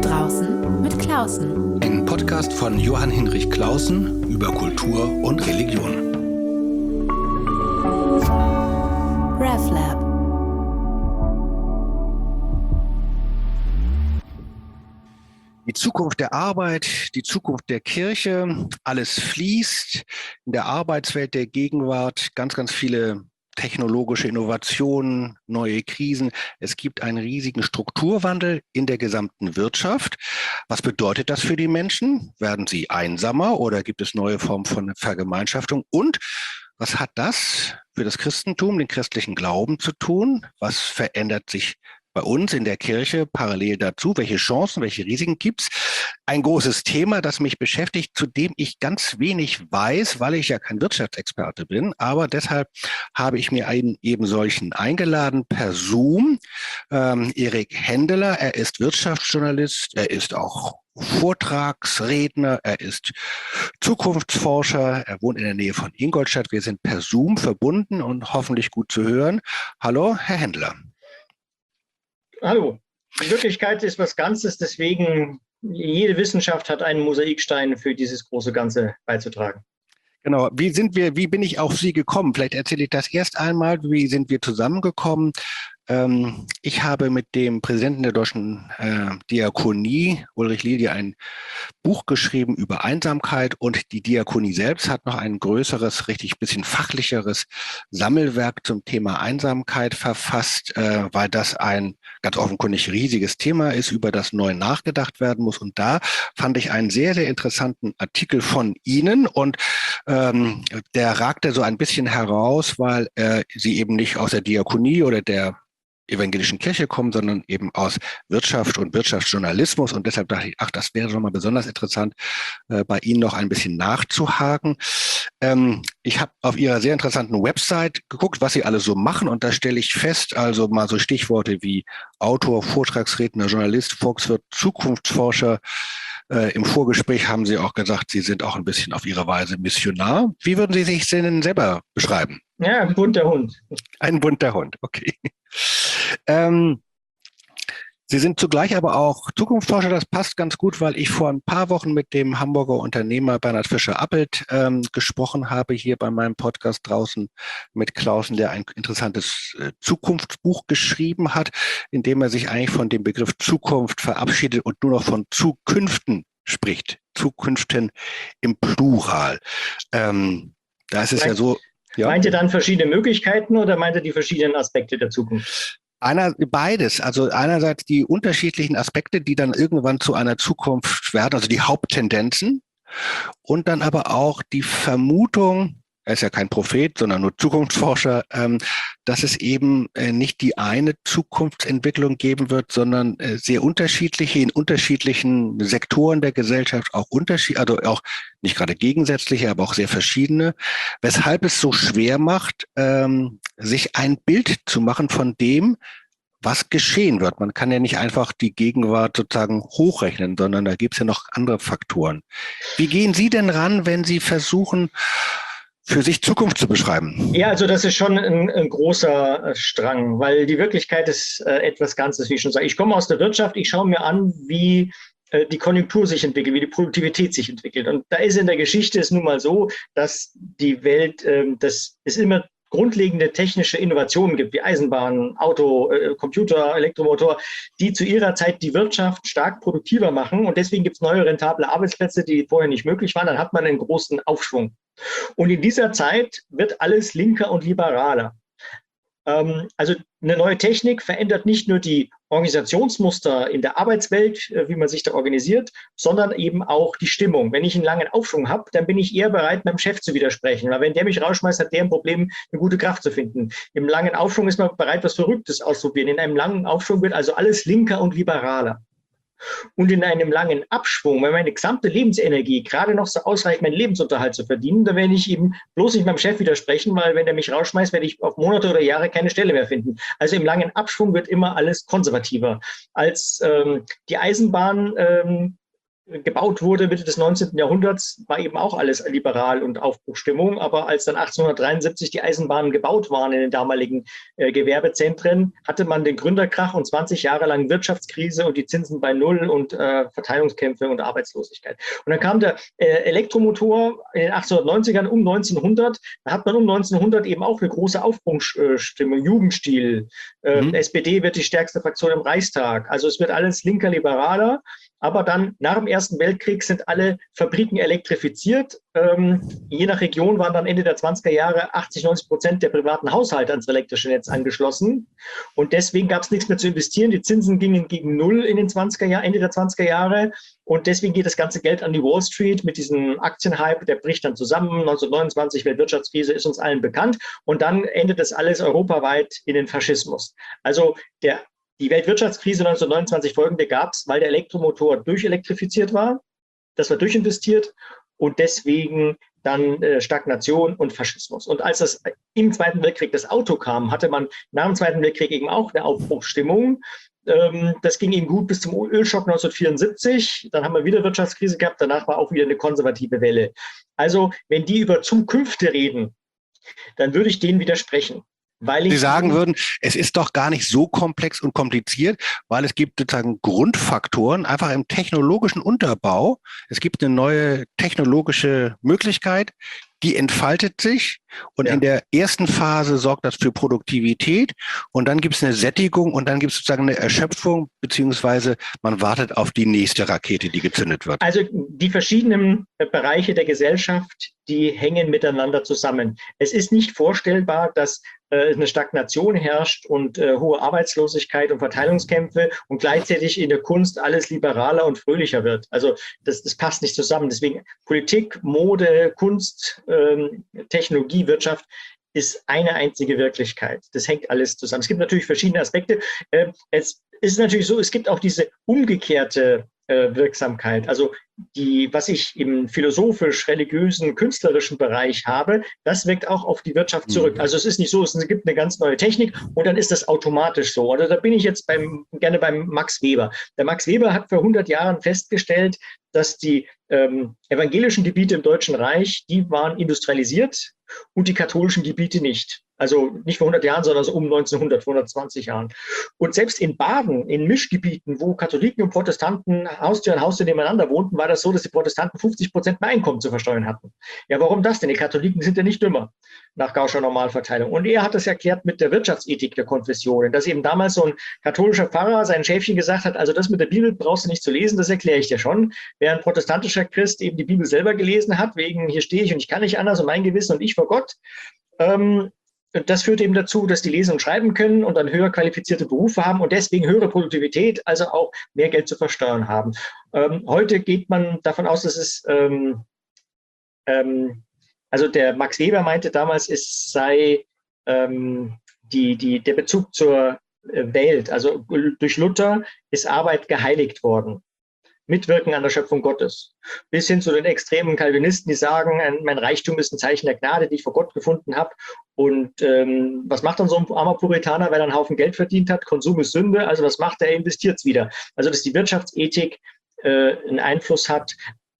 Draußen mit Klausen. Ein Podcast von Johann Hinrich Clausen über Kultur und Religion. RefLab. Die Zukunft der Arbeit, die Zukunft der Kirche, alles fließt in der Arbeitswelt der Gegenwart, ganz, ganz viele technologische Innovationen, neue Krisen. Es gibt einen riesigen Strukturwandel in der gesamten Wirtschaft. Was bedeutet das für die Menschen? Werden sie einsamer oder gibt es neue Formen von Vergemeinschaftung? Und was hat das für das Christentum, den christlichen Glauben zu tun? Was verändert sich bei uns in der Kirche parallel dazu? Welche Chancen, welche Risiken gibt's? Ein großes Thema, das mich beschäftigt, zu dem ich ganz wenig weiß, weil ich ja kein Wirtschaftsexperte bin. Aber deshalb habe ich mir einen eben solchen eingeladen per Zoom. Erik Hendeler, er ist Wirtschaftsjournalist, er ist auch Vortragsredner, er ist Zukunftsforscher, er wohnt in der Nähe von Ingolstadt. Wir sind per Zoom verbunden und hoffentlich gut zu hören. Hallo, Herr Hendeler. Hallo, die Wirklichkeit ist was Ganzes, deswegen jede Wissenschaft hat einen Mosaikstein für dieses große Ganze beizutragen. Genau, wie bin ich auf Sie gekommen? Vielleicht erzähle ich das erst einmal, wie sind wir zusammengekommen? Ich habe mit dem Präsidenten der Deutschen Diakonie, Ulrich Lilje, ein Buch geschrieben über Einsamkeit, und die Diakonie selbst hat noch ein größeres, richtig bisschen fachlicheres Sammelwerk zum Thema Einsamkeit verfasst, weil das ein ganz offenkundig riesiges Thema ist, über das neu nachgedacht werden muss. Und da fand ich einen sehr, sehr interessanten Artikel von Ihnen, und der ragte so ein bisschen heraus, weil Sie eben nicht aus der Diakonie oder der evangelischen Kirche kommen, sondern eben aus Wirtschaft und Wirtschaftsjournalismus. Und deshalb dachte ich, das wäre schon mal besonders interessant, bei Ihnen noch ein bisschen nachzuhaken. Ich habe auf Ihrer sehr interessanten Website geguckt, was Sie alles so machen. Und da stelle ich fest, also mal so Stichworte wie Autor, Vortragsredner, Journalist, Volkswirt, Zukunftsforscher. Im Vorgespräch haben Sie auch gesagt, Sie sind auch ein bisschen auf Ihre Weise Missionar. Wie würden Sie sich denn selber beschreiben? Ja, ein bunter Hund. Ein bunter Hund, okay. Sie sind zugleich aber auch Zukunftsforscher. Das passt ganz gut, weil ich vor ein paar Wochen mit dem Hamburger Unternehmer Bernhard Fischer-Appelt gesprochen habe, hier bei meinem Podcast Draußen mit Klausen, der ein interessantes Zukunftsbuch geschrieben hat, in dem er sich eigentlich von dem Begriff Zukunft verabschiedet und nur noch von Zukünften spricht. Zukünften im Plural. Da ist es ja so. Ja. Meint ihr dann verschiedene Möglichkeiten oder meint ihr die verschiedenen Aspekte der Zukunft? Beides. Also einerseits die unterschiedlichen Aspekte, die dann irgendwann zu einer Zukunft werden, also die Haupttendenzen, und dann aber auch die Vermutung, er ist ja kein Prophet, sondern nur Zukunftsforscher, dass es eben nicht die eine Zukunftsentwicklung geben wird, sondern sehr unterschiedliche, in unterschiedlichen Sektoren der Gesellschaft auch also auch nicht gerade gegensätzliche, aber auch sehr verschiedene, weshalb es so schwer macht, sich ein Bild zu machen von dem, was geschehen wird. Man kann ja nicht einfach die Gegenwart sozusagen hochrechnen, sondern da gibt es ja noch andere Faktoren. Wie gehen Sie denn ran, wenn Sie versuchen, für sich Zukunft zu beschreiben? Ja, also das ist schon ein großer Strang, weil die Wirklichkeit ist etwas Ganzes, wie ich schon sage. Ich komme aus der Wirtschaft, ich schaue mir an, wie die Konjunktur sich entwickelt, wie die Produktivität sich entwickelt. Und da ist in der Geschichte es nun mal so, dass die Welt, dass es immer grundlegende technische Innovationen gibt, wie Eisenbahn, Auto, Computer, Elektromotor, die zu ihrer Zeit die Wirtschaft stark produktiver machen. Und deswegen gibt es neue rentable Arbeitsplätze, die vorher nicht möglich waren. Dann hat man einen großen Aufschwung. Und in dieser Zeit wird alles linker und liberaler. Also eine neue Technik verändert nicht nur die Organisationsmuster in der Arbeitswelt, wie man sich da organisiert, sondern eben auch die Stimmung. Wenn ich einen langen Aufschwung habe, dann bin ich eher bereit, meinem Chef zu widersprechen. Weil wenn der mich rausschmeißt, hat der ein Problem, eine gute Kraft zu finden. Im langen Aufschwung ist man bereit, was Verrücktes auszuprobieren. In einem langen Aufschwung wird also alles linker und liberaler. Und in einem langen Abschwung, wenn meine gesamte Lebensenergie gerade noch so ausreicht, meinen Lebensunterhalt zu verdienen, dann werde ich eben bloß nicht meinem Chef widersprechen, weil wenn der mich rausschmeißt, werde ich auf Monate oder Jahre keine Stelle mehr finden. Also im langen Abschwung wird immer alles konservativer. Als die Eisenbahn gebaut wurde, Mitte des 19. Jahrhunderts, war eben auch alles liberal und Aufbruchstimmung. Aber als dann 1873 die Eisenbahnen gebaut waren in den damaligen Gewerbezentren, hatte man den Gründerkrach und 20 Jahre lang Wirtschaftskrise und die Zinsen bei Null und Verteilungskämpfe und Arbeitslosigkeit. Und dann kam der Elektromotor in den 1890ern um 1900. Da hat man um 1900 eben auch eine große Aufbruchsstimmung, Jugendstil. SPD wird die stärkste Fraktion im Reichstag. Also es wird alles linker, liberaler. Aber dann nach dem Ersten Weltkrieg sind alle Fabriken elektrifiziert. Je nach Region waren dann Ende der 20er Jahre 80-90% der privaten Haushalte ans elektrische Netz angeschlossen. Und deswegen gab es nichts mehr zu investieren. Die Zinsen gingen gegen Null in den 20er Jahren, Ende der 20er Jahre. Und deswegen geht das ganze Geld an die Wall Street mit diesem Aktienhype. Der bricht dann zusammen. 1929, Weltwirtschaftskrise, ist uns allen bekannt. Und dann endet das alles europaweit in den Faschismus. Also die Weltwirtschaftskrise 1929 folgende gab es, weil der Elektromotor durchelektrifiziert war. Das war durchinvestiert und deswegen dann Stagnation und Faschismus. Und als das im Zweiten Weltkrieg das Auto kam, hatte man nach dem Zweiten Weltkrieg eben auch eine Aufbruchsstimmung. Das ging eben gut bis zum Ölschock 1974. Dann haben wir wieder Wirtschaftskrise gehabt. Danach war auch wieder eine konservative Welle. Also wenn die über Zukünfte reden, dann würde ich denen widersprechen. Sie sagen würden, es ist doch gar nicht so komplex und kompliziert, weil es gibt sozusagen Grundfaktoren, einfach im technologischen Unterbau. Es gibt eine neue technologische Möglichkeit, die entfaltet sich und in der ersten Phase sorgt das für Produktivität und dann gibt es eine Sättigung und dann gibt es sozusagen eine Erschöpfung, beziehungsweise man wartet auf die nächste Rakete, die gezündet wird. Also die verschiedenen Bereiche der Gesellschaft, die hängen miteinander zusammen. Es ist nicht vorstellbar, dass eine Stagnation herrscht und hohe Arbeitslosigkeit und Verteilungskämpfe und gleichzeitig in der Kunst alles liberaler und fröhlicher wird. Also das passt nicht zusammen. Deswegen Politik, Mode, Kunst, Technologie, Wirtschaft ist eine einzige Wirklichkeit. Das hängt alles zusammen. Es gibt natürlich verschiedene Aspekte. Es ist natürlich so, es gibt auch diese umgekehrte Wirksamkeit. Also was ich im philosophisch-religiösen, künstlerischen Bereich habe, das wirkt auch auf die Wirtschaft zurück. Also es ist nicht so, es gibt eine ganz neue Technik und dann ist das automatisch so. Oder da bin ich jetzt gerne beim Max Weber. Der Max Weber hat vor 100 Jahren festgestellt, dass die evangelischen Gebiete im Deutschen Reich, die waren industrialisiert und die katholischen Gebiete nicht. Also nicht vor 100 Jahren, sondern so um 1900, vor 120 Jahren. Und selbst in Baden, in Mischgebieten, wo Katholiken und Protestanten Haustür an Haustür nebeneinander wohnten, war das so, dass die Protestanten 50% mehr Einkommen zu versteuern hatten. Ja, warum das denn? Die Katholiken sind ja nicht dümmer nach Gaußscher Normalverteilung. Und er hat das erklärt mit der Wirtschaftsethik der Konfessionen, dass eben damals so ein katholischer Pfarrer seinen Schäfchen gesagt hat, also das mit der Bibel brauchst du nicht zu lesen, das erkläre ich dir schon. Während ein protestantischer Christ eben die Bibel selber gelesen hat, wegen hier stehe ich und ich kann nicht anders und mein Gewissen und ich vor Gott. Das führt eben dazu, dass die lesen und schreiben können und dann höher qualifizierte Berufe haben und deswegen höhere Produktivität, also auch mehr Geld zu versteuern haben. Heute geht man davon aus, dass es, also der Max Weber meinte damals, es sei der Bezug zur Welt, also durch Luther ist Arbeit geheiligt worden. Mitwirken an der Schöpfung Gottes. Bis hin zu den extremen Calvinisten, die sagen, mein Reichtum ist ein Zeichen der Gnade, die ich vor Gott gefunden habe. Und was macht dann so ein armer Puritaner, weil er einen Haufen Geld verdient hat? Konsum ist Sünde, also was macht er? Er investiert es wieder. Also dass die Wirtschaftsethik einen Einfluss hat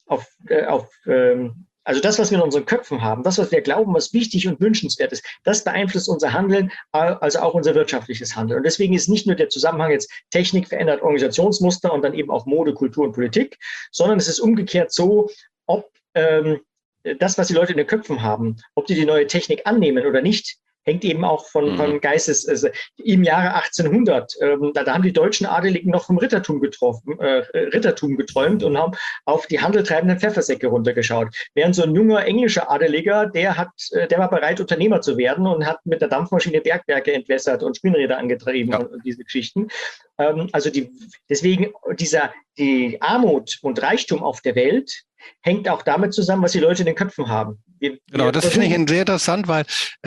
also das, was wir in unseren Köpfen haben, das, was wir glauben, was wichtig und wünschenswert ist, das beeinflusst unser Handeln, also auch unser wirtschaftliches Handeln. Und deswegen ist nicht nur der Zusammenhang jetzt Technik verändert Organisationsmuster und dann eben auch Mode, Kultur und Politik, sondern es ist umgekehrt so, ob das, was die Leute in den Köpfen haben, ob die neue Technik annehmen oder nicht, hängt eben auch von Geistes, also im Jahre 1800, da haben die deutschen Adeligen noch vom Rittertum geträumt und haben auf die handeltreibenden Pfeffersäcke runtergeschaut. Während so ein junger englischer Adeliger, der war bereit, Unternehmer zu werden und hat mit der Dampfmaschine Bergwerke entwässert und Spinnräder angetrieben und diese Geschichten. Deswegen die Armut und Reichtum auf der Welt hängt auch damit zusammen, was die Leute in den Köpfen haben. Genau, das finde ich sehr interessant, weil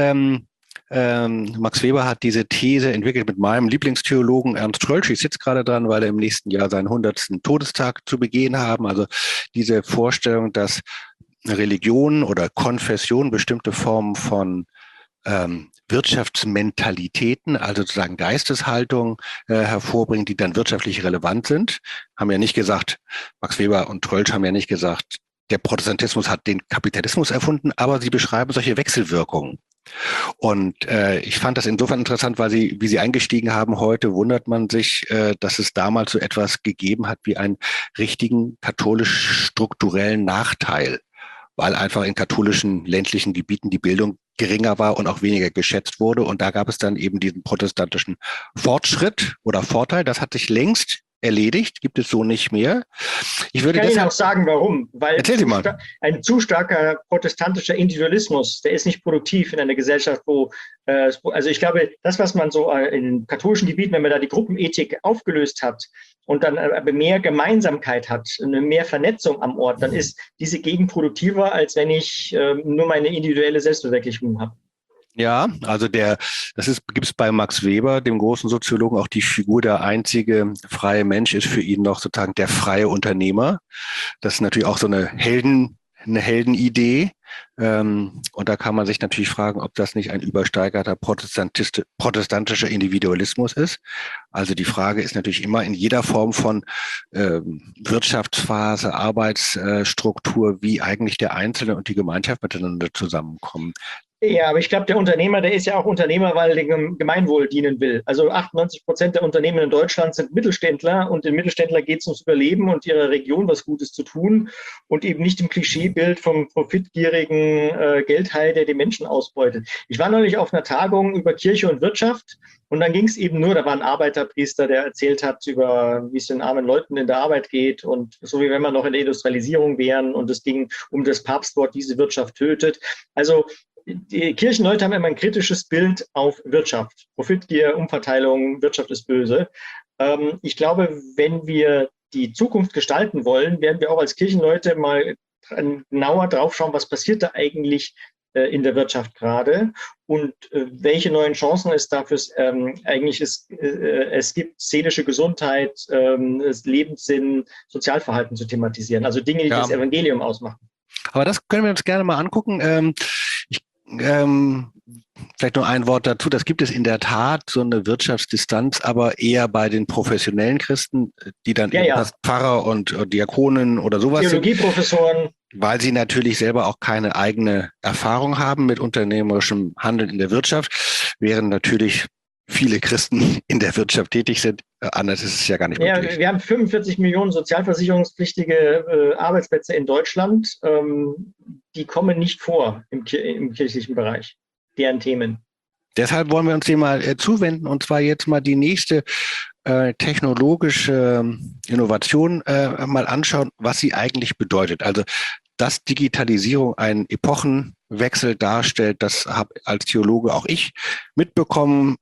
Max Weber hat diese These entwickelt mit meinem Lieblingstheologen Ernst Troeltsch. Ich sitze gerade dran, weil er im nächsten Jahr seinen 100. Todestag zu begehen haben. Also diese Vorstellung, dass Religion oder Konfession bestimmte Formen von Wirtschaftsmentalitäten, also sozusagen Geisteshaltung hervorbringt, die dann wirtschaftlich relevant sind. Haben ja nicht gesagt, Max Weber und Trölsch haben ja nicht gesagt, der Protestantismus hat den Kapitalismus erfunden, aber sie beschreiben solche Wechselwirkungen. Und ich fand das insofern interessant, weil wie Sie eingestiegen haben heute, wundert man sich, dass es damals so etwas gegeben hat wie einen richtigen katholisch-strukturellen Nachteil, weil einfach in katholischen ländlichen Gebieten die Bildung geringer war und auch weniger geschätzt wurde. Und da gab es dann eben diesen protestantischen Fortschritt oder Vorteil. Das hat sich längst erledigt, gibt es so nicht mehr. Ich kann Ihnen auch sagen, warum. Weil mal. Ein zu starker protestantischer Individualismus, der ist nicht produktiv in einer Gesellschaft, wo, also ich glaube, das, was man so in katholischen Gebieten, wenn man da die Gruppenethik aufgelöst hat und dann aber mehr Gemeinsamkeit hat, eine mehr Vernetzung am Ort, dann ist diese Gegend produktiver, als wenn ich nur meine individuelle Selbstverwirklichung habe. Ja, also gibt es bei Max Weber, dem großen Soziologen, auch die Figur, der einzige freie Mensch ist für ihn noch sozusagen der freie Unternehmer. Das ist natürlich auch so eine Heldenidee. Und da kann man sich natürlich fragen, ob das nicht ein übersteigerter protestantischer Individualismus ist. Also die Frage ist natürlich immer in jeder Form von Wirtschaftsphase, Arbeitsstruktur, wie eigentlich der Einzelne und die Gemeinschaft miteinander zusammenkommen. Ja, aber ich glaube, der Unternehmer, der ist ja auch Unternehmer, weil er dem Gemeinwohl dienen will. Also 98% der Unternehmen in Deutschland sind Mittelständler und den Mittelständler geht es ums Überleben und ihrer Region was Gutes zu tun und eben nicht im Klischeebild vom profitgierigen Geldhai, der die Menschen ausbeutet. Ich war neulich auf einer Tagung über Kirche und Wirtschaft und dann ging es eben nur, da war ein Arbeiterpriester, der erzählt hat über, wie es den armen Leuten in der Arbeit geht und so wie wenn wir noch in der Industrialisierung wären und es ging um das Papstwort, diese Wirtschaft tötet. Also die Kirchenleute haben immer ein kritisches Bild auf Wirtschaft. Profitgier, Umverteilung, Wirtschaft ist böse. Ich glaube, wenn wir die Zukunft gestalten wollen, werden wir auch als Kirchenleute mal genauer drauf schauen, was passiert da eigentlich in der Wirtschaft gerade und welche neuen Chancen es dafür eigentlich ist. Es gibt seelische Gesundheit, Lebenssinn, Sozialverhalten zu thematisieren. Also Dinge, die das Evangelium ausmachen. Aber das können wir uns gerne mal angucken. Vielleicht noch ein Wort dazu. Das gibt es in der Tat, so eine Wirtschaftsdistanz, aber eher bei den professionellen Christen, die dann Pfarrer und Diakonen oder sowas Theologieprofessoren. Weil sie natürlich selber auch keine eigene Erfahrung haben mit unternehmerischem Handeln in der Wirtschaft, während natürlich viele Christen in der Wirtschaft tätig sind. Anders ist es ja gar nicht möglich. Ja, wir haben 45 Millionen sozialversicherungspflichtige Arbeitsplätze in Deutschland. Die kommen nicht vor im kirchlichen Bereich, deren Themen. Deshalb wollen wir uns dem mal zuwenden und zwar jetzt mal die nächste technologische Innovation mal anschauen, was sie eigentlich bedeutet. Also, dass Digitalisierung einen Epochenwechsel darstellt, das habe als Theologe auch ich mitbekommen.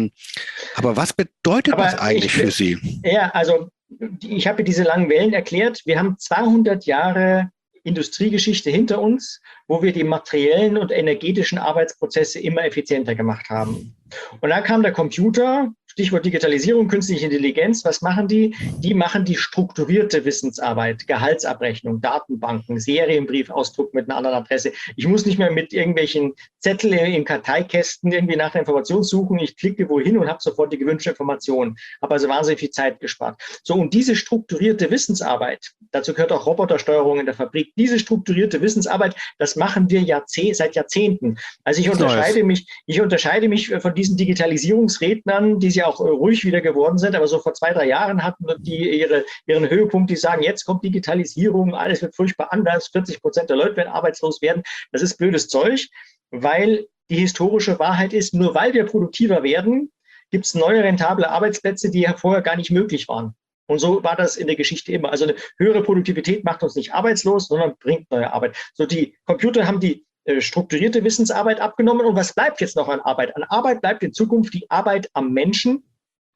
Aber was bedeutet das eigentlich für Sie? Ja, also ich habe diese langen Wellen erklärt. Wir haben 200 Jahre Industriegeschichte hinter uns, wo wir die materiellen und energetischen Arbeitsprozesse immer effizienter gemacht haben. Und dann kam der Computer, Stichwort Digitalisierung, künstliche Intelligenz. Was machen die? Die machen die strukturierte Wissensarbeit, Gehaltsabrechnung, Datenbanken, Serienbriefausdruck mit einer anderen Adresse. Ich muss nicht mehr mit irgendwelchen Zetteln in Karteikästen irgendwie nach der Information suchen. Ich klicke wohin und habe sofort die gewünschte Information. Habe also wahnsinnig viel Zeit gespart. So, und diese strukturierte Wissensarbeit, dazu gehört auch Robotersteuerung in der Fabrik, diese strukturierte Wissensarbeit, das machen wir seit Jahrzehnten. Also ich unterscheide mich von diesen Digitalisierungsrednern, die ja auch ruhig wieder geworden sind, aber so vor 2-3 Jahren hatten die ihren Höhepunkt, die sagen, jetzt kommt Digitalisierung, alles wird furchtbar anders, 40% der Leute werden arbeitslos werden. Das ist blödes Zeug, weil die historische Wahrheit ist, nur weil wir produktiver werden, gibt es neue rentable Arbeitsplätze, die ja vorher gar nicht möglich waren. Und so war das in der Geschichte immer. Also eine höhere Produktivität macht uns nicht arbeitslos, sondern bringt neue Arbeit. So, die Computer haben die strukturierte Wissensarbeit abgenommen. Und was bleibt jetzt noch an Arbeit? An Arbeit bleibt in Zukunft die Arbeit am Menschen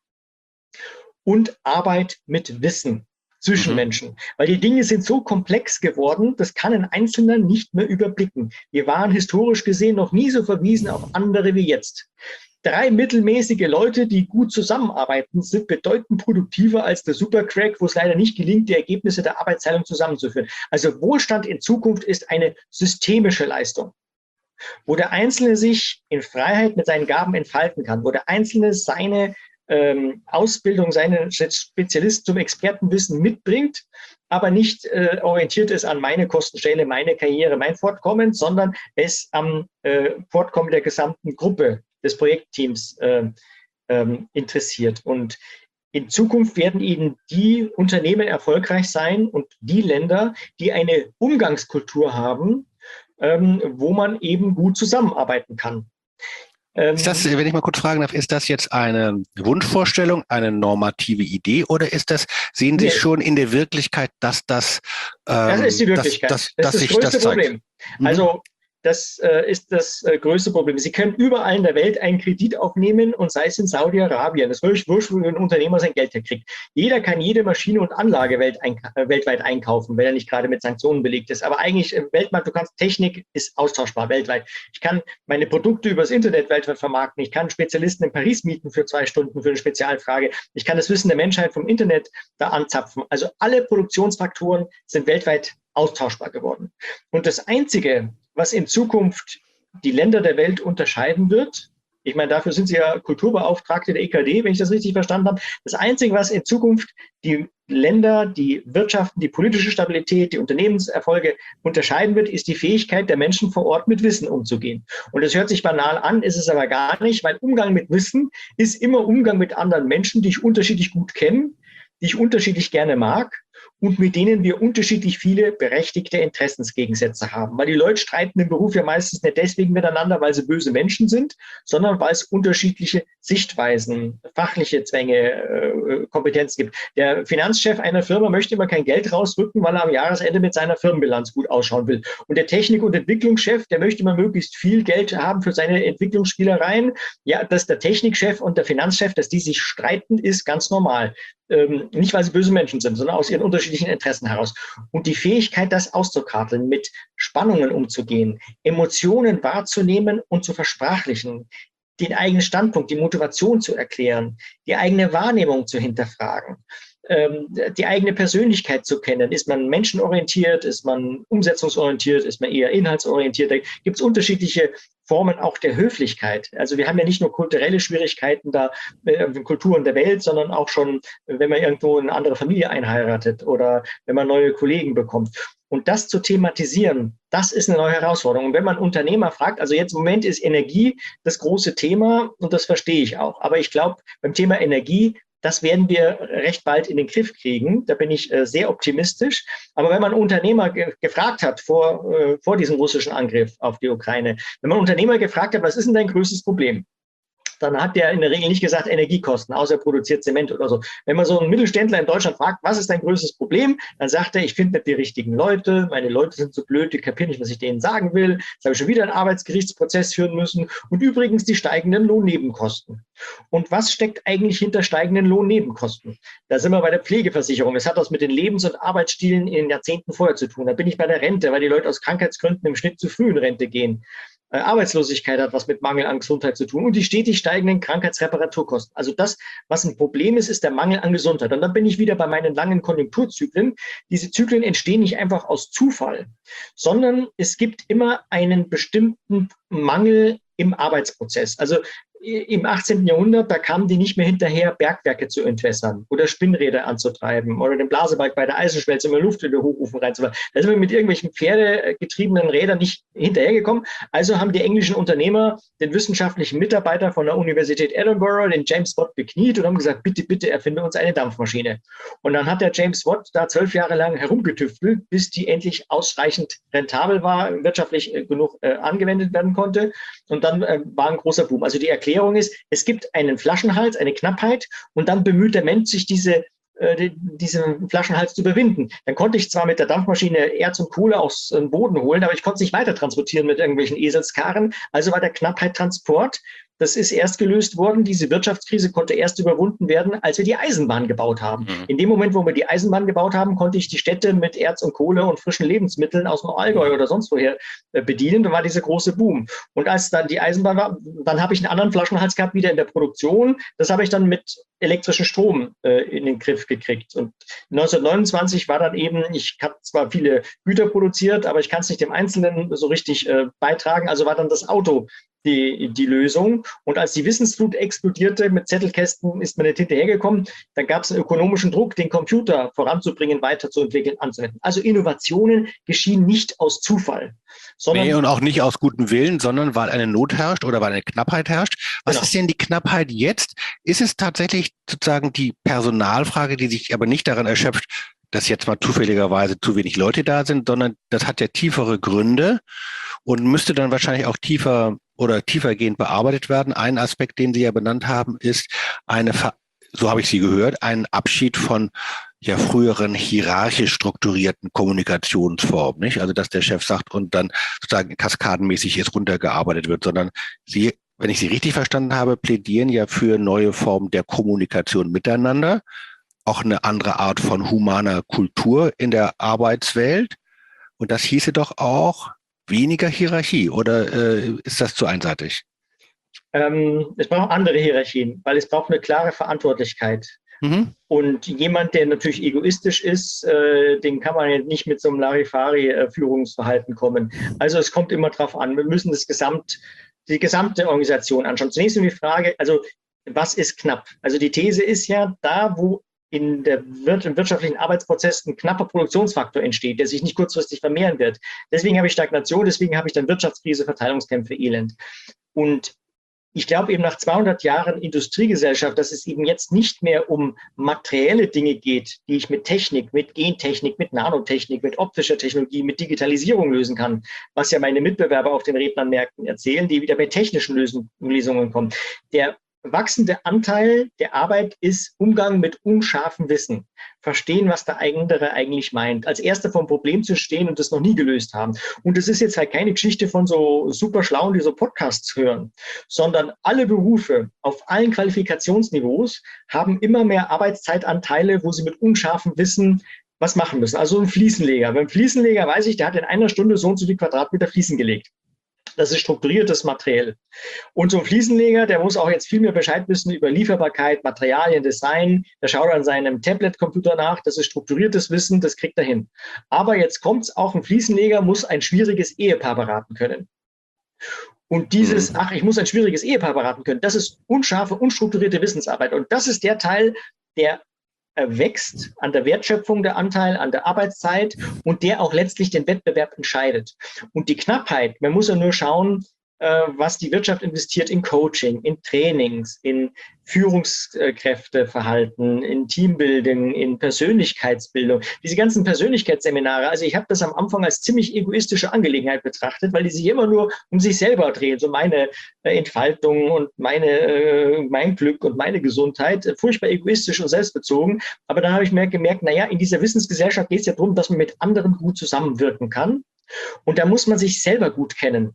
und Arbeit mit Wissen zwischen Menschen. Weil die Dinge sind so komplex geworden, das kann ein Einzelner nicht mehr überblicken. Wir waren historisch gesehen noch nie so verwiesen auf andere wie jetzt. 3 mittelmäßige Leute, die gut zusammenarbeiten, sind bedeutend produktiver als der Supercrack, wo es leider nicht gelingt, die Ergebnisse der Arbeitsteilung zusammenzuführen. Also Wohlstand in Zukunft ist eine systemische Leistung. wo der Einzelne sich in Freiheit mit seinen Gaben entfalten kann, wo der Einzelne seine Ausbildung, seinen Spezialist zum Expertenwissen mitbringt, aber nicht orientiert ist an meine Kostenstelle, meine Karriere, mein Fortkommen, sondern es am Fortkommen der gesamten Gruppe des Projektteams interessiert. Und in Zukunft werden eben die Unternehmen erfolgreich sein und die Länder, die eine Umgangskultur haben, wo man eben gut zusammenarbeiten kann. Ist das, wenn ich mal kurz fragen darf, ist das jetzt eine Wunschvorstellung, eine normative Idee oder sehen Sie schon in der Wirklichkeit, dass das das ist die Wirklichkeit. Das ist das größte Problem. Also das ist das größte Problem. Sie können überall in der Welt einen Kredit aufnehmen und sei es in Saudi-Arabien. Das ist wurscht, wo ein Unternehmer sein Geld herkriegt. Jeder kann jede Maschine und Anlage weltweit einkaufen, wenn er nicht gerade mit Sanktionen belegt ist. Aber eigentlich im Weltmarkt, Technik ist austauschbar weltweit. Ich kann meine Produkte übers Internet weltweit vermarkten. Ich kann Spezialisten in Paris mieten für 2 Stunden für eine Spezialfrage. Ich kann das Wissen der Menschheit vom Internet da anzapfen. Also alle Produktionsfaktoren sind weltweit austauschbar geworden. Und das Einzige, was in Zukunft die Länder der Welt unterscheiden wird, ich meine, dafür sind Sie ja Kulturbeauftragte der EKD, wenn ich das richtig verstanden habe. Das Einzige, was in Zukunft die Länder, die Wirtschaften, die politische Stabilität, die Unternehmenserfolge unterscheiden wird, ist die Fähigkeit der Menschen vor Ort mit Wissen umzugehen. Und das hört sich banal an, ist es aber gar nicht, weil Umgang mit Wissen ist immer Umgang mit anderen Menschen, die ich unterschiedlich gut kenne, die ich unterschiedlich gerne mag und mit denen wir unterschiedlich viele berechtigte Interessensgegensätze haben. Weil die Leute streiten im Beruf ja meistens nicht deswegen miteinander, weil sie böse Menschen sind, sondern weil es unterschiedliche Sichtweisen, fachliche Zwänge, Kompetenzen gibt. Der Finanzchef einer Firma möchte immer kein Geld rausrücken, weil er am Jahresende mit seiner Firmenbilanz gut ausschauen will. Und der Technik- und Entwicklungschef, der möchte immer möglichst viel Geld haben für seine Entwicklungsspielereien. Ja, dass der Technikchef und der Finanzchef, dass die sich streiten, ist ganz normal. Nicht, weil sie böse Menschen sind, sondern aus ihren unterschiedlichen Interessen heraus. Und die Fähigkeit, das auszukarteln, mit Spannungen umzugehen, Emotionen wahrzunehmen und zu versprachlichen, den eigenen Standpunkt, die Motivation zu erklären, die eigene Wahrnehmung zu hinterfragen, die eigene Persönlichkeit zu kennen. Ist man menschenorientiert, ist man umsetzungsorientiert, ist man eher inhaltsorientiert? Da gibt es unterschiedliche Formen auch der Höflichkeit. Also wir haben ja nicht nur kulturelle Schwierigkeiten da in Kulturen der Welt, sondern auch schon, wenn man irgendwo eine andere Familie einheiratet oder wenn man neue Kollegen bekommt. Und das zu thematisieren, das ist eine neue Herausforderung. Und wenn man Unternehmer fragt, also jetzt im Moment ist Energie das große Thema und das verstehe ich auch. Aber ich glaube, beim Thema Energie, das werden wir recht bald in den Griff kriegen. Da bin ich sehr optimistisch. Aber wenn man Unternehmer gefragt hat vor diesem russischen Angriff auf die Ukraine, wenn man Unternehmer gefragt hat, was ist denn dein größtes Problem? Dann hat der in der Regel nicht gesagt Energiekosten, außer er produziert Zement oder so. Wenn man so einen Mittelständler in Deutschland fragt, was ist dein größtes Problem, dann sagt er, ich finde nicht die richtigen Leute, meine Leute sind so blöd, die kapieren nicht, was ich denen sagen will. Jetzt habe ich schon wieder einen Arbeitsgerichtsprozess führen müssen. Und übrigens die steigenden Lohnnebenkosten. Und was steckt eigentlich hinter steigenden Lohnnebenkosten? Da sind wir bei der Pflegeversicherung. Das hat was mit den Lebens- und Arbeitsstilen in den Jahrzehnten vorher zu tun. Da bin ich bei der Rente, weil die Leute aus Krankheitsgründen im Schnitt zu früh in Rente gehen. Arbeitslosigkeit hat was mit Mangel an Gesundheit zu tun und die stetig steigenden Krankheitsreparaturkosten. Also das, was ein Problem ist, ist der Mangel an Gesundheit. Und dann bin ich wieder bei meinen langen Konjunkturzyklen. Diese Zyklen entstehen nicht einfach aus Zufall, sondern es gibt immer einen bestimmten Mangel im Arbeitsprozess. Also im 18. Jahrhundert, da kamen die nicht mehr hinterher, Bergwerke zu entwässern oder Spinnräder anzutreiben oder den Blasebalg bei der Eisenschmelze immer Luft in den Hochofen reinzufahren. Da sind wir mit irgendwelchen pferdegetriebenen Rädern nicht hinterhergekommen. Also haben die englischen Unternehmer den wissenschaftlichen Mitarbeiter von der Universität Edinburgh, den James Watt, bekniet und haben gesagt, bitte, bitte erfinde uns eine Dampfmaschine. Und dann hat der James Watt da 12 Jahre lang herumgetüftelt, bis die endlich ausreichend rentabel war, wirtschaftlich genug angewendet werden konnte. Und dann war ein großer Boom. Also die Erklärung ist, es gibt einen Flaschenhals, eine Knappheit und dann bemüht der Mensch sich diesen Flaschenhals zu überwinden. Dann konnte ich zwar mit der Dampfmaschine Erz und Kohle aus dem Boden holen, aber ich konnte es nicht weiter transportieren mit irgendwelchen Eselskarren. Also war der Knappheit Transport das ist erst gelöst worden. Diese Wirtschaftskrise konnte erst überwunden werden, als wir die Eisenbahn gebaut haben. In dem Moment, wo wir die Eisenbahn gebaut haben, konnte ich die Städte mit Erz und Kohle und frischen Lebensmitteln aus dem Allgäu oder sonst woher bedienen. Da war dieser große Boom. Und als dann die Eisenbahn war, dann habe ich einen anderen Flaschenhals gehabt, wieder in der Produktion. Das habe ich dann mit elektrischen Strom in den Griff gekriegt. Und 1929 war dann eben, ich habe zwar viele Güter produziert, aber ich kann es nicht dem Einzelnen so richtig beitragen. Also war dann das Auto die Lösung. Und als die Wissensflut explodierte mit Zettelkästen, ist man nicht hinterhergekommen. Dann gab es einen ökonomischen Druck, den Computer voranzubringen, weiterzuentwickeln, anzuwenden. Also Innovationen geschehen nicht aus Zufall. Nee, und auch nicht aus gutem Willen, sondern weil eine Not herrscht oder weil eine Knappheit herrscht. Was ist denn die Knappheit jetzt? Ist es tatsächlich sozusagen die Personalfrage, die sich aber nicht daran erschöpft, dass jetzt mal zufälligerweise zu wenig Leute da sind, sondern das hat ja tiefere Gründe und müsste dann wahrscheinlich auch tiefergehend bearbeitet werden. Ein Aspekt, den Sie ja benannt haben, ist so habe ich Sie gehört, ein Abschied von früheren hierarchisch strukturierten Kommunikationsformen, nicht? Also, dass der Chef sagt und dann sozusagen kaskadenmäßig jetzt runtergearbeitet wird, sondern Sie, wenn ich Sie richtig verstanden habe, plädieren ja für neue Formen der Kommunikation miteinander, auch eine andere Art von humaner Kultur in der Arbeitswelt. Und das hieße doch auch weniger Hierarchie, oder ist das zu einseitig? Es braucht andere Hierarchien, weil es braucht eine klare Verantwortlichkeit. Und jemand, der natürlich egoistisch ist, den kann man nicht mit so einem Larifari-Führungsverhalten kommen. Also es kommt immer drauf an. Wir müssen die gesamte Organisation anschauen. Zunächst die Frage, also was ist knapp? Also die These ist ja, da wo im wirtschaftlichen Arbeitsprozess ein knapper Produktionsfaktor entsteht, der sich nicht kurzfristig vermehren wird. Deswegen habe ich Stagnation, deswegen habe ich dann Wirtschaftskrise, Verteilungskämpfe, Elend. Und ich glaube eben nach 200 Jahren Industriegesellschaft, dass es eben jetzt nicht mehr um materielle Dinge geht, die ich mit Technik, mit Gentechnik, mit Nanotechnik, mit optischer Technologie, mit Digitalisierung lösen kann, was ja meine Mitbewerber auf den Rednermärkten erzählen, die wieder mit technischen Lösungen kommen. Der wachsende Anteil der Arbeit ist Umgang mit unscharfem Wissen. Verstehen, was der andere eigentlich meint. Als Erster vor dem Problem zu stehen und das noch nie gelöst haben. Und es ist jetzt halt keine Geschichte von so super Schlauen, die so Podcasts hören, sondern alle Berufe auf allen Qualifikationsniveaus haben immer mehr Arbeitszeitanteile, wo sie mit unscharfem Wissen was machen müssen. Also ein Fliesenleger. Beim Fliesenleger weiß ich, der hat in einer Stunde so und so viel Quadratmeter Fliesen gelegt. Das ist strukturiertes Material. Und so ein Fliesenleger, der muss auch jetzt viel mehr Bescheid wissen über Lieferbarkeit, Materialien, Design. Der schaut an seinem Tablet-Computer nach. Das ist strukturiertes Wissen, das kriegt er hin. Aber jetzt kommt's, auch ein Fliesenleger muss ein schwieriges Ehepaar beraten können. Und dieses, ich muss ein schwieriges Ehepaar beraten können, das ist unscharfe, unstrukturierte Wissensarbeit. Und das ist der Teil, der wächst an der Wertschöpfung, der Anteil an der Arbeitszeit und der auch letztlich den Wettbewerb entscheidet. Und die Knappheit, man muss ja nur schauen, was die Wirtschaft investiert in Coaching, in Trainings, in Führungskräfteverhalten, in Teambuilding, in Persönlichkeitsbildung. Diese ganzen Persönlichkeitsseminare, also ich habe das am Anfang als ziemlich egoistische Angelegenheit betrachtet, weil die sich immer nur um sich selber drehen, so meine Entfaltung und mein Glück und meine Gesundheit, furchtbar egoistisch und selbstbezogen. Aber dann habe ich mir gemerkt, naja, in dieser Wissensgesellschaft geht es ja darum, dass man mit anderen gut zusammenwirken kann. Und da muss man sich selber gut kennen.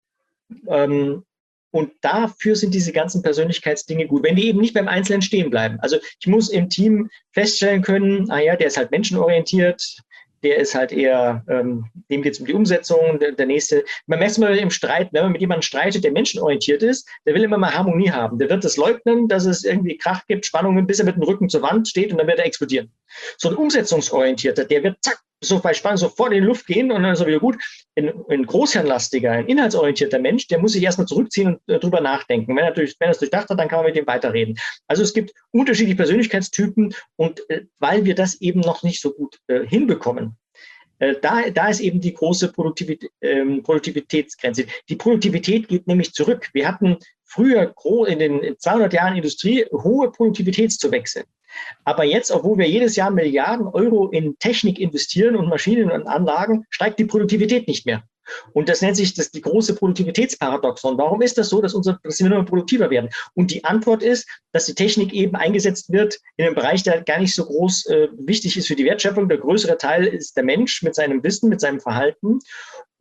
Und dafür sind diese ganzen Persönlichkeitsdinge gut, wenn die eben nicht beim Einzelnen stehen bleiben. Also ich muss im Team feststellen können, der ist halt menschenorientiert, der ist halt eher, dem geht es um die Umsetzung, der nächste. Man merkt es mal im Streit, wenn man mit jemandem streitet, der menschenorientiert ist, der will immer mal Harmonie haben. Der wird es leugnen, dass es irgendwie Krach gibt, Spannungen, bis er mit dem Rücken zur Wand steht und dann wird er explodieren. So ein umsetzungsorientierter, der wird zack, so bei Spannung sofort in die Luft gehen und dann ist er wieder gut. Ein großhirnlastiger, ein inhaltsorientierter Mensch, der muss sich erstmal zurückziehen und drüber nachdenken. Wenn er es durchdacht hat, dann kann man mit dem weiterreden. Also es gibt unterschiedliche Persönlichkeitstypen und weil wir das eben noch nicht so gut hinbekommen, da ist eben die große Produktivitätsgrenze. Die Produktivität geht nämlich zurück. Wir hatten früher in den 200 Jahren Industrie hohe Produktivitätszuwächse. Aber jetzt, obwohl wir jedes Jahr Milliarden Euro in Technik investieren und Maschinen und Anlagen, steigt die Produktivität nicht mehr. Und das nennt sich die große Produktivitätsparadoxon. Warum ist das so, dass wir nur produktiver werden? Und die Antwort ist, dass die Technik eben eingesetzt wird in einem Bereich, der gar nicht so groß wichtig ist für die Wertschöpfung. Der größere Teil ist der Mensch mit seinem Wissen, mit seinem Verhalten.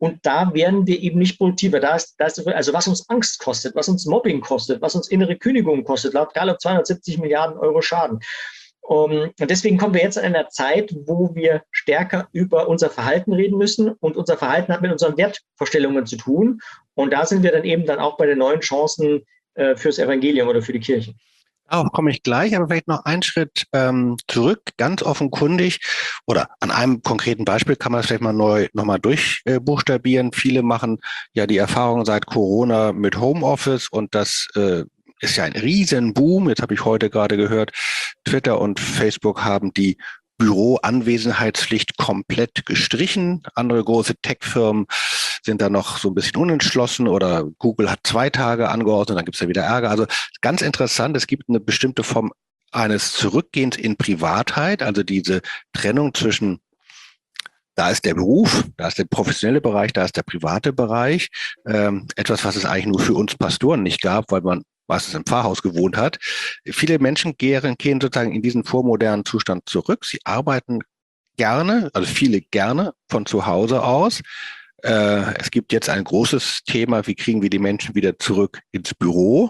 Und da werden wir eben nicht produktiver. Also was uns Angst kostet, was uns Mobbing kostet, was uns innere Kündigung kostet, laut Gallup 270 Milliarden Euro Schaden. Und deswegen kommen wir jetzt in einer Zeit, wo wir stärker über unser Verhalten reden müssen. Und unser Verhalten hat mit unseren Wertvorstellungen zu tun. Und da sind wir dann eben auch bei den neuen Chancen fürs Evangelium oder für die Kirche. Darauf komme ich gleich, aber vielleicht noch einen Schritt zurück, ganz offenkundig, oder an einem konkreten Beispiel kann man das vielleicht mal nochmal durchbuchstabieren. Viele machen ja die Erfahrung seit Corona mit Homeoffice und das ist ja ein Riesenboom. Jetzt habe ich heute gerade gehört, Twitter und Facebook haben die Büroanwesenheitspflicht komplett gestrichen. Andere große Tech-Firmen sind da noch so ein bisschen unentschlossen oder Google hat 2 Tage angeordnet, dann gibt es ja wieder Ärger. Also ganz interessant, es gibt eine bestimmte Form eines Zurückgehens in Privatheit, also diese Trennung zwischen da ist der Beruf, da ist der professionelle Bereich, da ist der private Bereich. Etwas, was es eigentlich nur für uns Pastoren nicht gab, weil man meistens im Pfarrhaus gewohnt hat. Viele Menschen kehren sozusagen in diesen vormodernen Zustand zurück. Sie arbeiten gerne, also viele gerne von zu Hause aus. Es gibt jetzt ein großes Thema, wie kriegen wir die Menschen wieder zurück ins Büro?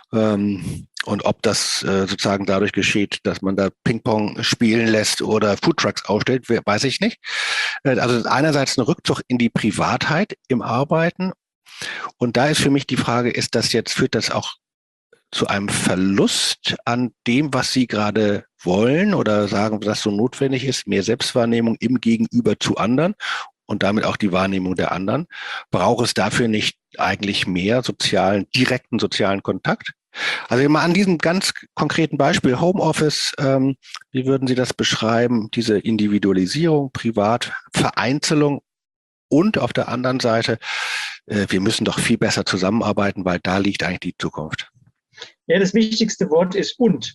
Und ob das sozusagen dadurch geschieht, dass man da Ping-Pong spielen lässt oder Foodtrucks aufstellt, weiß ich nicht. Also einerseits ein Rückzug in die Privatheit im Arbeiten. Und da ist für mich die Frage, führt das auch zu einem Verlust an dem, was Sie gerade wollen oder sagen, dass so notwendig ist, mehr Selbstwahrnehmung im Gegenüber zu anderen und damit auch die Wahrnehmung der anderen? Braucht es dafür nicht eigentlich mehr direkten sozialen Kontakt? Also mal an diesem ganz konkreten Beispiel Homeoffice, wie würden Sie das beschreiben? Diese Individualisierung, Privatvereinzelung und auf der anderen Seite, wir müssen doch viel besser zusammenarbeiten, weil da liegt eigentlich die Zukunft. Ja, das wichtigste Wort ist und.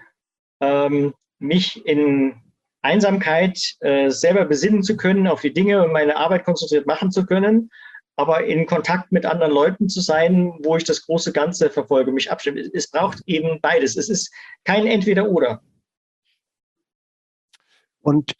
Mich in Einsamkeit selber besinnen zu können, auf die Dinge und meine Arbeit konzentriert machen zu können, aber in Kontakt mit anderen Leuten zu sein, wo ich das große Ganze verfolge, mich abstimme. Es braucht eben beides. Es ist kein Entweder-Oder. Und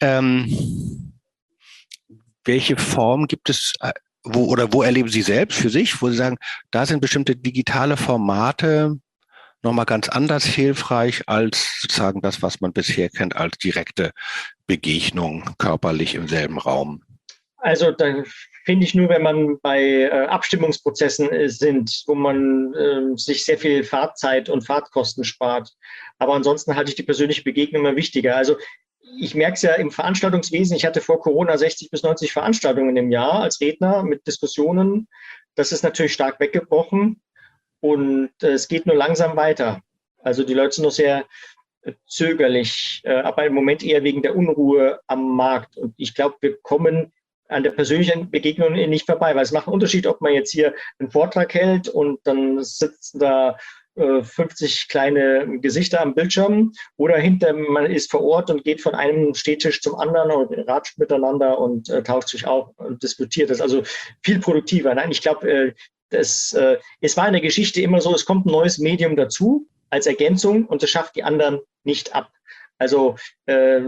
welche Form gibt es, wo erleben Sie selbst für sich, wo Sie sagen, da sind bestimmte digitale Formate nochmal ganz anders hilfreich als sozusagen das, was man bisher kennt als direkte Begegnung körperlich im selben Raum? Also da finde ich nur, wenn man bei Abstimmungsprozessen sind, wo man sich sehr viel Fahrtzeit und Fahrtkosten spart. Aber ansonsten halte ich die persönliche Begegnung immer wichtiger. Also ich merke es ja im Veranstaltungswesen, ich hatte vor Corona 60 bis 90 Veranstaltungen im Jahr als Redner mit Diskussionen. Das ist natürlich stark weggebrochen. Und es geht nur langsam weiter. Also die Leute sind noch sehr zögerlich, aber im Moment eher wegen der Unruhe am Markt. Und ich glaube, wir kommen an der persönlichen Begegnung nicht vorbei, weil es macht einen Unterschied, ob man jetzt hier einen Vortrag hält und dann sitzen da 50 kleine Gesichter am Bildschirm oder man ist vor Ort und geht von einem Stehtisch zum anderen und ratscht miteinander und tauscht sich auch und diskutiert. Das ist also viel produktiver. Nein, ich glaube, es war in der Geschichte immer so, es kommt ein neues Medium dazu als Ergänzung und es schafft die anderen nicht ab. Also das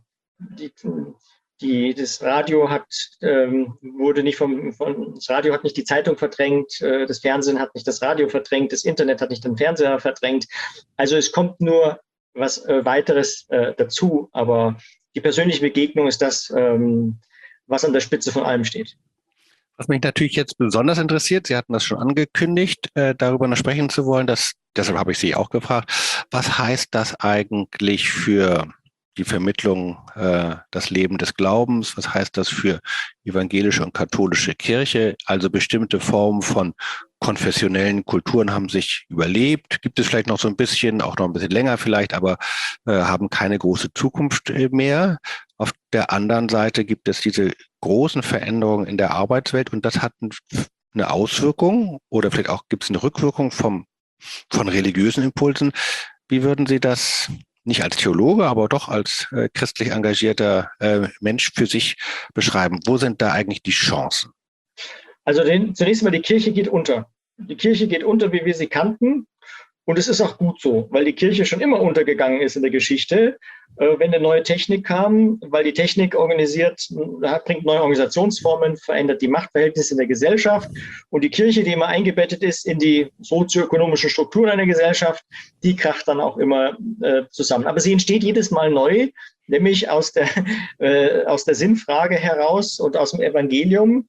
Radio das Radio hat nicht die Zeitung verdrängt, das Fernsehen hat nicht das Radio verdrängt, das Internet hat nicht den Fernseher verdrängt. Also es kommt nur was weiteres dazu, aber die persönliche Begegnung ist das, was an der Spitze von allem steht. Was mich natürlich jetzt besonders interessiert, Sie hatten das schon angekündigt, darüber noch sprechen zu wollen, deshalb habe ich Sie auch gefragt, was heißt das eigentlich für die Vermittlung, das Leben des Glaubens, was heißt das für evangelische und katholische Kirche, also bestimmte Formen von konfessionellen Kulturen haben sich überlebt, gibt es vielleicht noch so ein bisschen, auch noch ein bisschen länger vielleicht, aber haben keine große Zukunft mehr. Auf der anderen Seite gibt es diese großen Veränderungen in der Arbeitswelt und das hat eine Auswirkung oder vielleicht auch gibt es eine Rückwirkung von religiösen Impulsen. Wie würden Sie das nicht als Theologe, aber doch als christlich engagierter Mensch für sich beschreiben? Wo sind da eigentlich die Chancen? Also zunächst mal, die Kirche geht unter. Die Kirche geht unter, wie wir sie kannten. Und es ist auch gut so, weil die Kirche schon immer untergegangen ist in der Geschichte. Wenn eine neue Technik kam, weil die Technik bringt neue Organisationsformen, verändert die Machtverhältnisse in der Gesellschaft. Und die Kirche, die immer eingebettet ist in die sozioökonomischen Strukturen einer Gesellschaft, die kracht dann auch immer zusammen. Aber sie entsteht jedes Mal neu, nämlich aus der Sinnfrage heraus und aus dem Evangelium.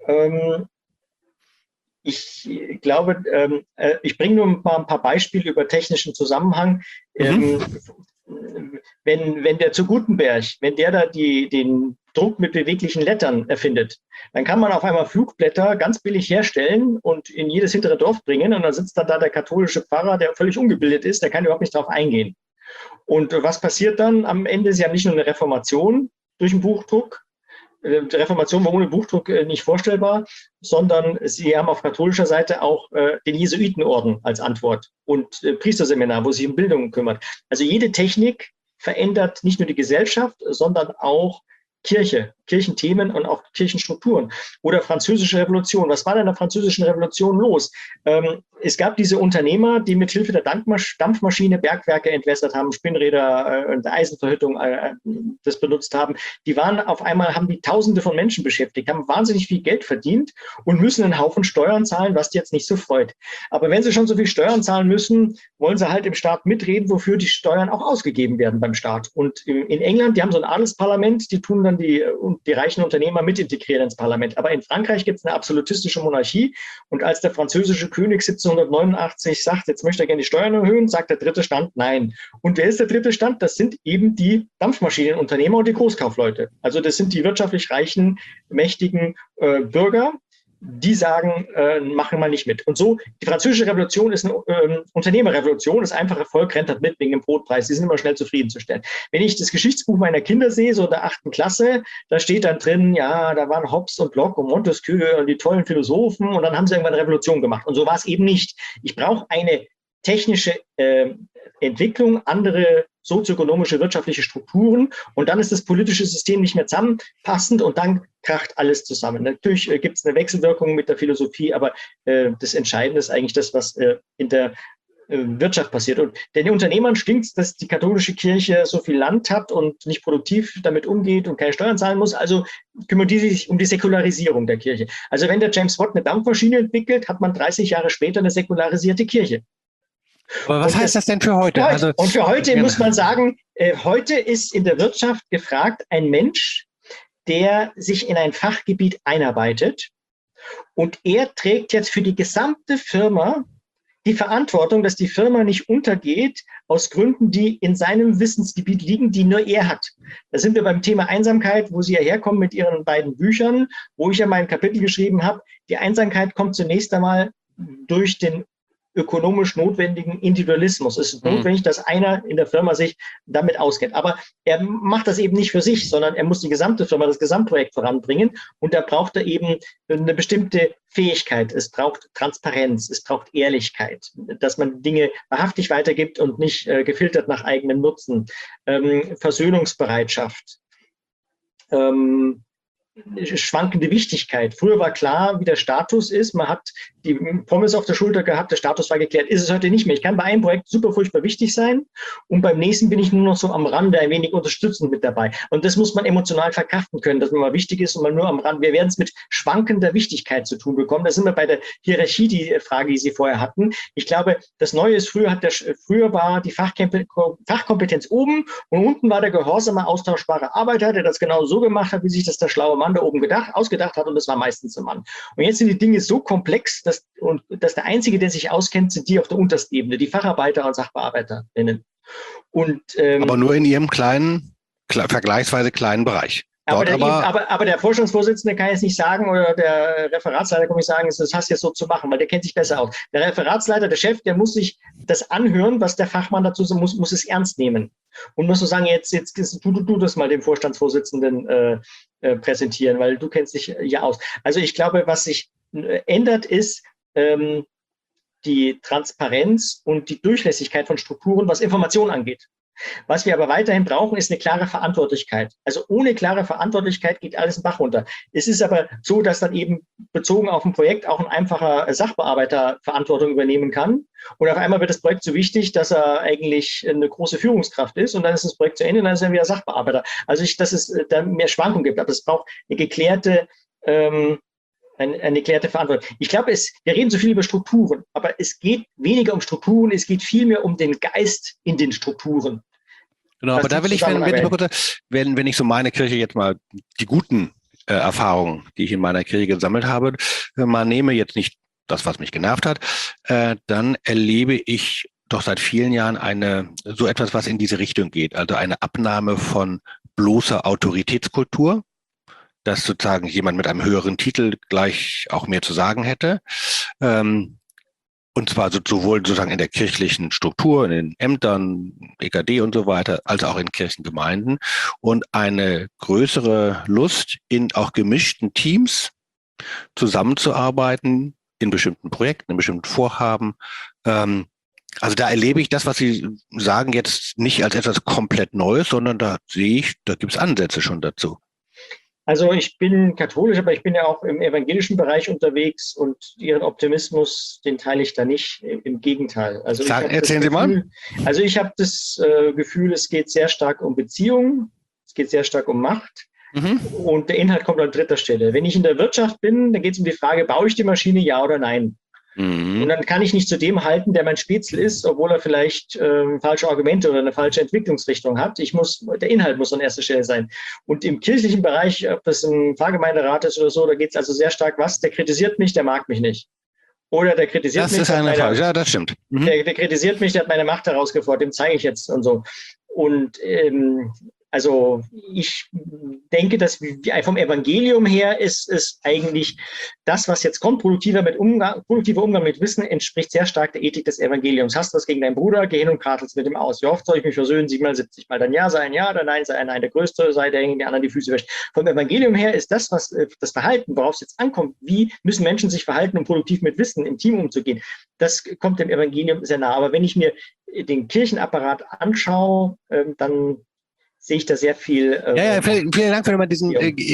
Ich glaube, ich bringe nur mal ein paar Beispiele über technischen Zusammenhang. Wenn der zu Gutenberg, wenn der da den Druck mit beweglichen Lettern erfindet, dann kann man auf einmal Flugblätter ganz billig herstellen und in jedes hintere Dorf bringen. Und dann sitzt dann da der katholische Pfarrer, der völlig ungebildet ist, der kann überhaupt nicht drauf eingehen. Und was passiert dann am Ende? Sie haben nicht nur eine Reformation durch den Buchdruck, die Reformation war ohne Buchdruck nicht vorstellbar, sondern sie haben auf katholischer Seite auch den Jesuitenorden als Antwort und Priesterseminar, wo sich um Bildung kümmert. Also jede Technik verändert nicht nur die Gesellschaft, sondern auch Kirche, Kirchenthemen und auch Kirchenstrukturen. Oder Französische Revolution. Was war denn in der Französischen Revolution los? Es gab diese Unternehmer, die mit Hilfe der Dampfmaschine Bergwerke entwässert haben, Spinnräder und Eisenverhüttung das benutzt haben. Die waren auf einmal, haben die Tausende von Menschen beschäftigt, haben wahnsinnig viel Geld verdient und müssen einen Haufen Steuern zahlen, was die jetzt nicht so freut. Aber wenn sie schon so viel Steuern zahlen müssen, wollen sie halt im Staat mitreden, wofür die Steuern auch ausgegeben werden beim Staat. Und in England, die haben so ein Adelsparlament, die tun dann die reichen Unternehmer mit integrieren ins Parlament. Aber in Frankreich gibt es eine absolutistische Monarchie. Und als der französische König 1789 sagt, jetzt möchte er gerne die Steuern erhöhen, sagt der dritte Stand nein. Und wer ist der dritte Stand? Das sind eben die Dampfmaschinenunternehmer und die Großkaufleute. Also das sind die wirtschaftlich reichen, mächtigen Bürger, die sagen, machen wir nicht mit. Und so, die Französische Revolution ist eine Unternehmerrevolution, das einfache Volk rennt mit wegen dem Brotpreis, die sind immer schnell zufriedenzustellen. Wenn ich das Geschichtsbuch meiner Kinder sehe, so in der 8. Klasse, da steht dann drin, ja, da waren Hobbes und Locke und Montesquieu und die tollen Philosophen und dann haben sie irgendwann eine Revolution gemacht. Und so war es eben nicht. Ich brauche eine technische Entwicklung, andere sozioökonomische, wirtschaftliche Strukturen und dann ist das politische System nicht mehr zusammenpassend und dann kracht alles zusammen. Natürlich gibt es eine Wechselwirkung mit der Philosophie, aber das Entscheidende ist eigentlich das, was in der Wirtschaft passiert. Und den Unternehmern stinkt es, dass die katholische Kirche so viel Land hat und nicht produktiv damit umgeht und keine Steuern zahlen muss. Also kümmern die sich um die Säkularisierung der Kirche. Also wenn der James Watt eine Dampfmaschine entwickelt, hat man 30 Jahre später eine säkularisierte Kirche. Aber was heißt das denn für heute? Und für heute muss man sagen, heute ist in der Wirtschaft gefragt ein Mensch, der sich in ein Fachgebiet einarbeitet und er trägt jetzt für die gesamte Firma die Verantwortung, dass die Firma nicht untergeht aus Gründen, die in seinem Wissensgebiet liegen, die nur er hat. Da sind wir beim Thema Einsamkeit, wo Sie ja herkommen mit Ihren beiden Büchern, wo ich ja mein Kapitel geschrieben habe. Die Einsamkeit kommt zunächst einmal durch den ökonomisch notwendigen Individualismus. Es ist notwendig, dass einer in der Firma sich damit auskennt. Aber er macht das eben nicht für sich, sondern er muss die gesamte Firma, das Gesamtprojekt voranbringen. Und da braucht er eben eine bestimmte Fähigkeit. Es braucht Transparenz, es braucht Ehrlichkeit, dass man Dinge wahrhaftig weitergibt und nicht gefiltert nach eigenem Nutzen. Versöhnungsbereitschaft. Schwankende Wichtigkeit. Früher war klar, wie der Status ist. Man hat die Pommes auf der Schulter gehabt, der Status war geklärt. Ist es heute nicht mehr. Ich kann bei einem Projekt super furchtbar wichtig sein und beim nächsten bin ich nur noch so am Rande ein wenig unterstützend mit dabei. Und das muss man emotional verkraften können, dass man mal wichtig ist und man nur am Rand. Wir werden es mit schwankender Wichtigkeit zu tun bekommen. Da sind wir bei der Hierarchie, die Frage, die Sie vorher hatten. Ich glaube, das Neue ist, früher war die Fachkompetenz oben und unten war der gehorsame, austauschbare Arbeiter, der das genau so gemacht hat, wie sich das der schlaue Mann da oben ausgedacht hat und das war meistens ein Mann. Und jetzt sind die Dinge so komplex, dass der Einzige, der sich auskennt, sind die auf der untersten Ebene, die Facharbeiter und SachbearbeiterInnen. Aber nur in ihrem vergleichsweise kleinen Bereich. Aber der Vorstandsvorsitzende kann jetzt nicht sagen oder der Referatsleiter kann nicht sagen, das hast du jetzt so zu machen, weil der kennt sich besser aus. Der Referatsleiter, der Chef, der muss sich das anhören, was der Fachmann dazu sagt, muss es ernst nehmen. Und muss so sagen, jetzt tu das mal dem Vorstandsvorsitzenden präsentieren, weil du kennst dich ja aus. Also ich glaube, was sich ändert, ist die Transparenz und die Durchlässigkeit von Strukturen, was Information angeht. Was wir aber weiterhin brauchen, ist eine klare Verantwortlichkeit. Also ohne klare Verantwortlichkeit geht alles den Bach runter. Es ist aber so, dass dann eben bezogen auf ein Projekt auch ein einfacher Sachbearbeiter Verantwortung übernehmen kann. Und auf einmal wird das Projekt so wichtig, dass er eigentlich eine große Führungskraft ist. Und dann ist das Projekt zu Ende und dann ist er wieder Sachbearbeiter. Also dass es da mehr Schwankungen gibt. Aber es braucht eine geklärte eine geklärte Verantwortung. Ich glaube, wir reden so viel über Strukturen, aber es geht weniger um Strukturen, es geht vielmehr um den Geist in den Strukturen. Genau, aber da will ich, wenn ich so meine Kirche jetzt mal die guten Erfahrungen, die ich in meiner Kirche gesammelt habe, mal nehme, jetzt nicht das, was mich genervt hat, dann erlebe ich doch seit vielen Jahren so etwas, was in diese Richtung geht. Also eine Abnahme von bloßer Autoritätskultur, dass sozusagen jemand mit einem höheren Titel gleich auch mehr zu sagen hätte. Und zwar sowohl sozusagen in der kirchlichen Struktur, in den Ämtern, EKD und so weiter, als auch in Kirchengemeinden. Und eine größere Lust, in auch gemischten Teams zusammenzuarbeiten, in bestimmten Projekten, in bestimmten Vorhaben. Also da erlebe ich das, was Sie sagen, jetzt nicht als etwas komplett Neues, sondern da sehe ich, da gibt es Ansätze schon dazu. Also ich bin katholisch, aber ich bin ja auch im evangelischen Bereich unterwegs und Ihren Optimismus, den teile ich da nicht, im Gegenteil. Also Erzählen Sie mal. Also ich habe das Gefühl, es geht sehr stark um Beziehungen, es geht sehr stark um Macht und der Inhalt kommt an dritter Stelle. Wenn ich in der Wirtschaft bin, dann geht es um die Frage, baue ich die Maschine, ja oder nein? Und dann kann ich nicht zu dem halten, der mein Spätzle ist, obwohl er vielleicht falsche Argumente oder eine falsche Entwicklungsrichtung hat. Der Inhalt muss an erster Stelle sein. Und im kirchlichen Bereich, ob das ein Pfarrgemeinderat ist oder so, da geht es also sehr stark, der kritisiert mich, der mag mich nicht. Oder der kritisiert mich. Das ist eine Frage, ja, das stimmt. Der kritisiert mich, der hat meine Macht herausgefordert, dem zeige ich jetzt und so. Und also ich denke, dass vom Evangelium her ist eigentlich das, was jetzt kommt, produktiver Umgang mit Wissen, entspricht sehr stark der Ethik des Evangeliums. Hast du was gegen deinen Bruder, geh hin und kartelst mit ihm aus. Wie oft soll ich mich versöhnen? 7-mal, 70-mal. Dann ja sei ein Ja, dann Nein sei ein Nein. Der Größte sei derjenige, der anderen die Füße wäscht. Vom Evangelium her ist das, was das Verhalten, worauf es jetzt ankommt, wie müssen Menschen sich verhalten, um produktiv mit Wissen im Team umzugehen, das kommt dem Evangelium sehr nah. Aber wenn ich mir den Kirchenapparat anschaue, dann sehe ich da sehr viel. Vielen Dank für diesen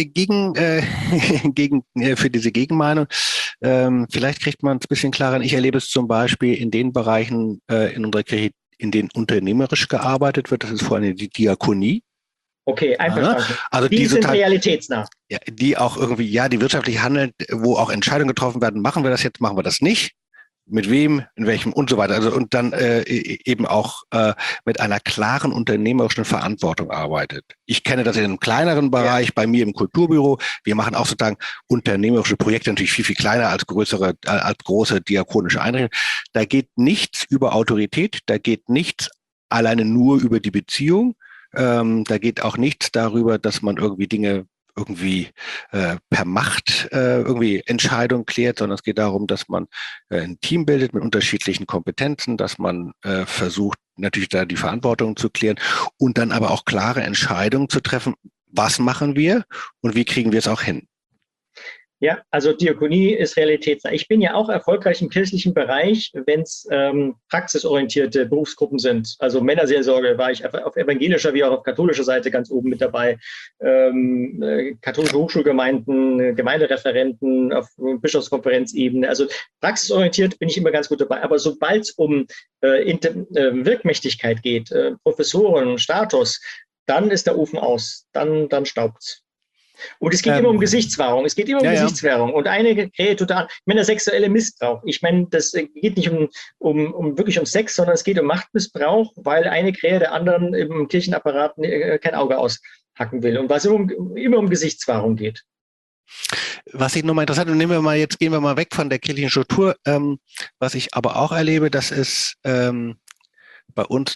für diese Gegenmeinung. Vielleicht kriegt man es ein bisschen klarer. Ich erlebe es zum Beispiel in den Bereichen in unserer Kirche, in denen unternehmerisch gearbeitet wird. Das ist vor allem die Diakonie. Okay, einverstanden. Also die sind realitätsnah. Ja, die auch irgendwie, die wirtschaftlich handelt, wo auch Entscheidungen getroffen werden, machen wir das jetzt, machen wir das nicht. Mit wem, in welchem und so weiter. Also und dann eben auch mit einer klaren unternehmerischen Verantwortung arbeitet. Ich kenne das in einem kleineren Bereich, bei mir im Kulturbüro. Wir machen auch sozusagen unternehmerische Projekte, natürlich viel, viel kleiner als große diakonische Einrichtungen. Da geht nichts über Autorität, da geht nichts alleine nur über die Beziehung. Da geht auch nichts darüber, dass man irgendwie Dinge per Macht irgendwie Entscheidungen klärt, sondern es geht darum, dass man ein Team bildet mit unterschiedlichen Kompetenzen, dass man versucht, natürlich da die Verantwortung zu klären und dann aber auch klare Entscheidungen zu treffen, was machen wir und wie kriegen wir es auch hin. Ja, also Diakonie ist realitätsnah. Ich bin ja auch erfolgreich im kirchlichen Bereich, wenn es praxisorientierte Berufsgruppen sind. Also Männerseelsorge war ich auf evangelischer wie auch auf katholischer Seite ganz oben mit dabei. Katholische Hochschulgemeinden, Gemeindereferenten auf Bischofskonferenzebene. Also praxisorientiert bin ich immer ganz gut dabei. Aber sobald es um Wirkmächtigkeit geht, Professoren, Status, dann ist der Ofen aus. Dann staubt's. Und es geht immer um Gesichtswahrung. Es geht immer um Gesichtswahrung. Und eine kräht total. Ich meine, der sexuelle Missbrauch. Ich meine, das geht nicht wirklich um Sex, sondern es geht um Machtmissbrauch, weil eine Krähe der anderen im Kirchenapparat kein Auge aushacken will. Und was immer um Gesichtswahrung geht. Was ich nochmal interessant, und gehen wir mal weg von der kirchlichen Struktur. Was ich aber auch erlebe, das ist bei uns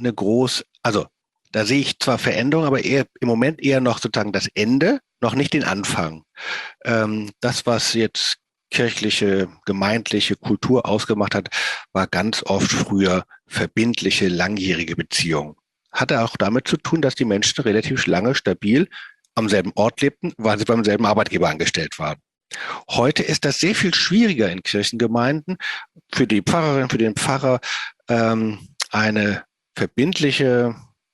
da sehe ich zwar Veränderungen, aber im Moment eher noch sozusagen das Ende, noch nicht den Anfang. Das, was jetzt kirchliche, gemeindliche Kultur ausgemacht hat, war ganz oft früher verbindliche, langjährige Beziehungen. Hatte auch damit zu tun, dass die Menschen relativ lange stabil am selben Ort lebten, weil sie beim selben Arbeitgeber angestellt waren. Heute ist das sehr viel schwieriger in Kirchengemeinden, für die Pfarrerin, für den Pfarrer eine verbindliche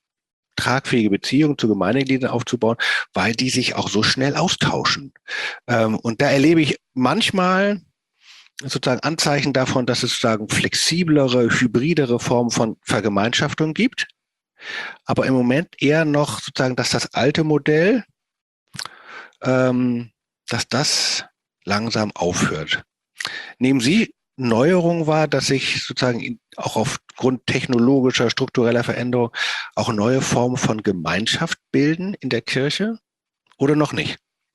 tragfähige Beziehungen zu Gemeindegliedern aufzubauen, weil die sich auch so schnell austauschen. Und da erlebe ich manchmal sozusagen Anzeichen davon, dass es sozusagen flexiblere, hybridere Formen von Vergemeinschaftung gibt. Aber im Moment eher noch sozusagen, dass das alte Modell, dass das langsam aufhört. Nehmen Sie Neuerungen wahr, dass sich sozusagen auch aufgrund technologischer, struktureller Veränderung auch neue Formen von Gemeinschaft bilden in der Kirche oder noch nicht?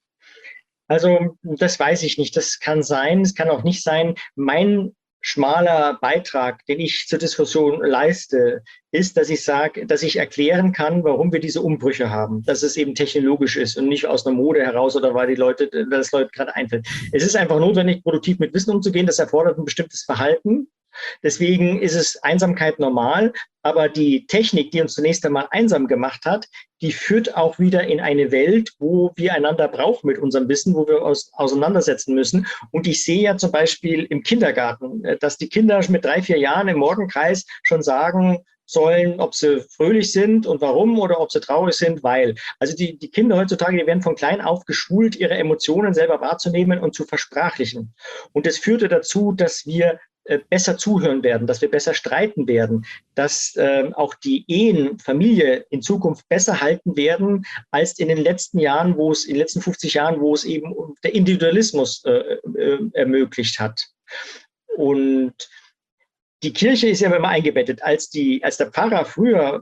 Also das weiß ich nicht. Das kann sein, es kann auch nicht sein. Mein schmaler Beitrag, den ich zur Diskussion leiste, ist, dass ich sage, dass ich erklären kann, warum wir diese Umbrüche haben, dass es eben technologisch ist und nicht aus einer Mode heraus oder weil das Leute gerade einfällt. Es ist einfach notwendig, produktiv mit Wissen umzugehen. Das erfordert ein bestimmtes Verhalten. Deswegen ist es Einsamkeit normal, aber die Technik, die uns zunächst einmal einsam gemacht hat, die führt auch wieder in eine Welt, wo wir einander brauchen mit unserem Wissen, wo wir uns auseinandersetzen müssen. Und ich sehe ja zum Beispiel im Kindergarten, dass die Kinder mit 3, 4 Jahren im Morgenkreis schon sagen sollen, ob sie fröhlich sind und warum oder ob sie traurig sind, weil. Also die Kinder heutzutage, die werden von klein auf geschult, ihre Emotionen selber wahrzunehmen und zu versprachlichen. Und das führte dazu, dass wir besser zuhören werden, dass wir besser streiten werden, dass auch die Ehen, Familie in Zukunft besser halten werden als in den letzten Jahren, in den letzten 50 Jahren, wo es eben der Individualismus ermöglicht hat. Und die Kirche ist ja immer eingebettet. Als der Pfarrer früher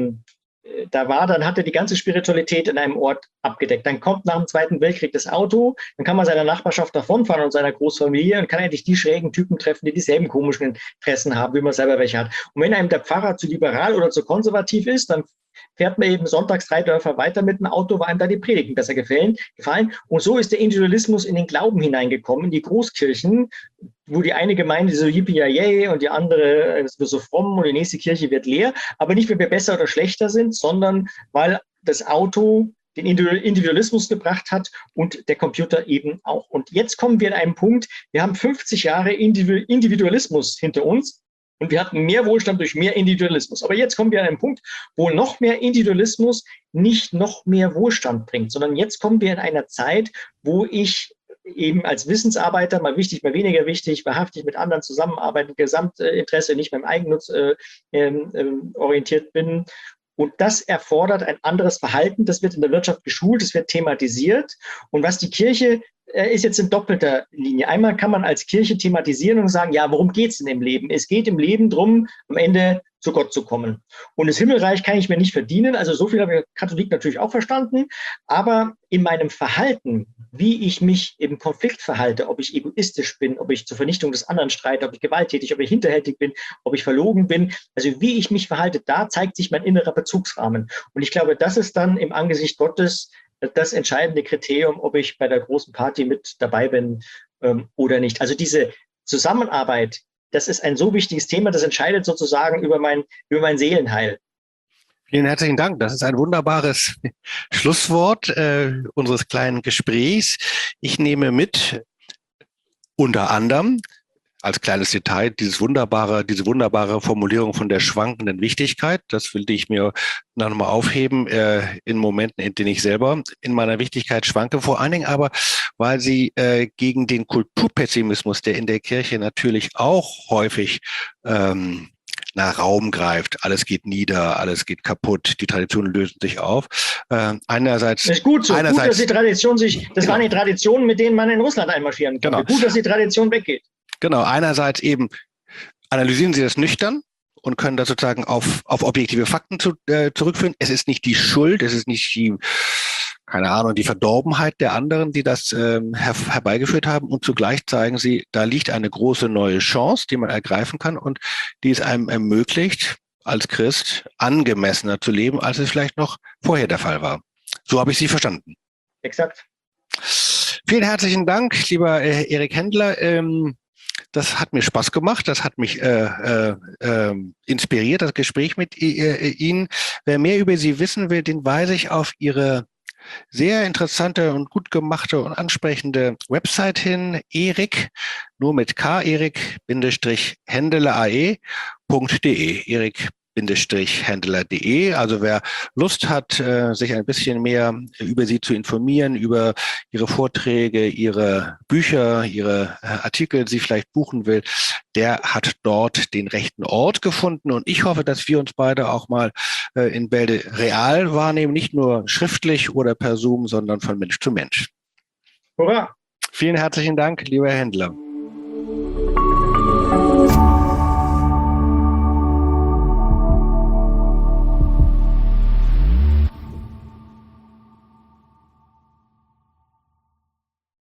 dann hat er die ganze Spiritualität in einem Ort abgedeckt. Dann kommt nach dem Zweiten Weltkrieg das Auto, dann kann man seiner Nachbarschaft davonfahren und seiner Großfamilie und kann endlich die schrägen Typen treffen, die dieselben komischen Interessen haben, wie man selber welche hat. Und wenn einem der Pfarrer zu liberal oder zu konservativ ist, dann fährt man eben sonntags 3 Dörfer weiter mit dem Auto, weil einem da die Predigten besser gefallen. Und so ist der Individualismus in den Glauben hineingekommen, in die Großkirchen, wo die eine Gemeinde so yippie und die andere ist so fromm und die nächste Kirche wird leer. Aber nicht, weil wir besser oder schlechter sind, sondern weil das Auto den Individualismus gebracht hat und der Computer eben auch. Und jetzt kommen wir an einen Punkt, wir haben 50 Jahre Individualismus hinter uns. Und wir hatten mehr Wohlstand durch mehr Individualismus. Aber jetzt kommen wir an einen Punkt, wo noch mehr Individualismus nicht noch mehr Wohlstand bringt, sondern jetzt kommen wir in einer Zeit, wo ich eben als Wissensarbeiter, mal wichtig, mal weniger wichtig, wahrhaftig mit anderen zusammenarbeiten, Gesamtinteresse, nicht beim Eigennutz orientiert bin. Und das erfordert ein anderes Verhalten. Das wird in der Wirtschaft geschult, es wird thematisiert. Und was die Kirche ist jetzt in doppelter Linie. Einmal kann man als Kirche thematisieren und sagen, ja, worum geht es denn im Leben? Es geht im Leben darum, am Ende zu Gott zu kommen. Und das Himmelreich kann ich mir nicht verdienen. Also so viel habe ich Katholik natürlich auch verstanden. Aber in meinem Verhalten, wie ich mich im Konflikt verhalte, ob ich egoistisch bin, ob ich zur Vernichtung des anderen streite, ob ich gewalttätig, ob ich hinterhältig bin, ob ich verlogen bin, also wie ich mich verhalte, da zeigt sich mein innerer Bezugsrahmen. Und ich glaube, das ist dann im Angesicht Gottes das entscheidende Kriterium, ob ich bei der großen Party mit dabei bin oder nicht. Also diese Zusammenarbeit, das ist ein so wichtiges Thema, das entscheidet sozusagen über mein Seelenheil. Vielen herzlichen Dank. Das ist ein wunderbares Schlusswort unseres kleinen Gesprächs. Ich nehme mit, unter anderem, als kleines Detail, diese wunderbare Formulierung von der schwankenden Wichtigkeit. Das will ich mir noch mal aufheben in Momenten, in denen ich selber in meiner Wichtigkeit schwanke. Vor allen Dingen aber, weil sie gegen den Kulturpessimismus, der in der Kirche natürlich auch häufig nach Raum greift. Alles geht nieder, alles geht kaputt, die Traditionen lösen sich auf. Einerseits. Das ist gut so. Gut, dass die Tradition das waren die Traditionen, mit denen man in Russland einmarschieren konnte. Genau. Gut, dass die Tradition weggeht. Genau, einerseits eben analysieren Sie das nüchtern und können das sozusagen auf objektive Fakten zurückführen. Es ist nicht die Schuld, es ist nicht die, keine Ahnung, die Verdorbenheit der anderen, die das herbeigeführt haben. Und zugleich zeigen Sie, da liegt eine große neue Chance, die man ergreifen kann und die es einem ermöglicht, als Christ angemessener zu leben, als es vielleicht noch vorher der Fall war. So habe ich Sie verstanden. Exakt. Vielen herzlichen Dank, lieber Erik Händler. Das hat mir Spaß gemacht, das hat mich inspiriert, das Gespräch mit Ihnen. Wer mehr über Sie wissen will, den weise ich auf Ihre sehr interessante und gut gemachte und ansprechende Website hin, Erik, nur mit K, Erik-Händele.de. Erik Händler.de. Also wer Lust hat, sich ein bisschen mehr über Sie zu informieren, über Ihre Vorträge, Ihre Bücher, Ihre Artikel, Sie vielleicht buchen will, der hat dort den rechten Ort gefunden. Und ich hoffe, dass wir uns beide auch mal in Bälde real wahrnehmen, nicht nur schriftlich oder per Zoom, sondern von Mensch zu Mensch. Hurra! Vielen herzlichen Dank, lieber Herr Händler.